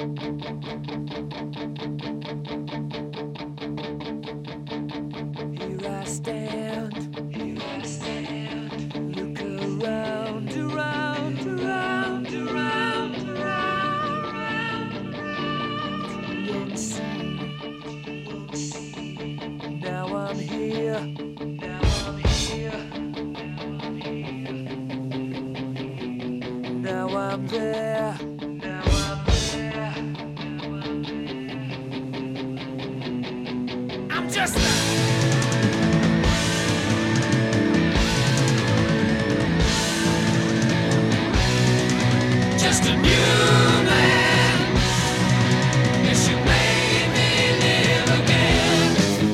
Here I stand, look around, around, around, around, around. You won't see. Now I'm here, now I'm here, now I'm there, now I'm there. I'm just a new man. Yes, you made me live again.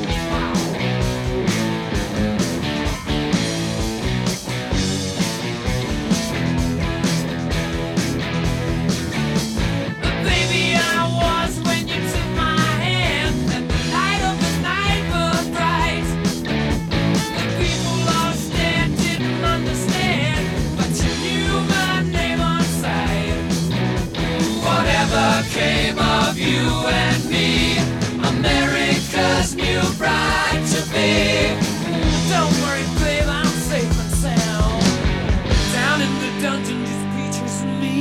The baby I was when you took my hand, and the light of the night was bright. The people lost and didn't understand, but you knew my name on sight. Whatever came of you and me, America's new bride to be. Don't worry, babe, I'm safe and sound. Down in the dungeon, just pictures of me.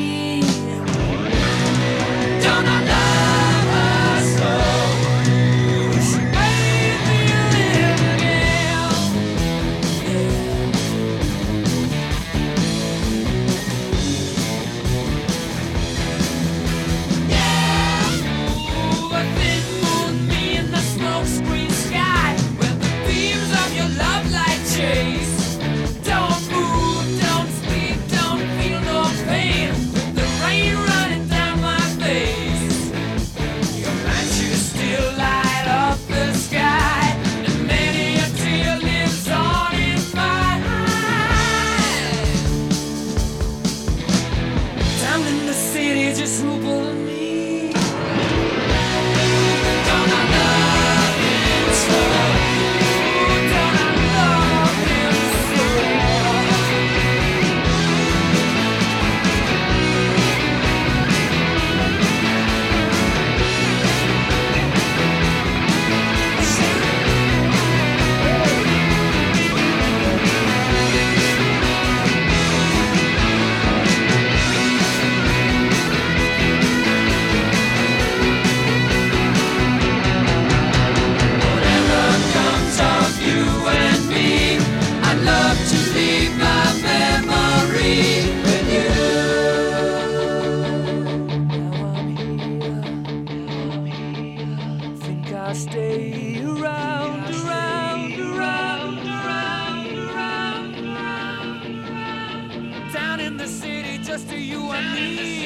Don't I love her so? She made me live again. Ooh, a thin moon, me in the smoke screen sky, where the beams of your love light chase. Don't move, don't speak, don't feel no pain. With the rain running down my face, your matches still light up the sky, and many a tear lives on in my eyes. Down in the city, just who pulling me. Don't I love him so? Don't I love him so? Whatever comes of you and me, I'd love to leave my memory with you. Now I'm here, think I'll stay around, around, around, around, around, around. Down in the city, just to you and me.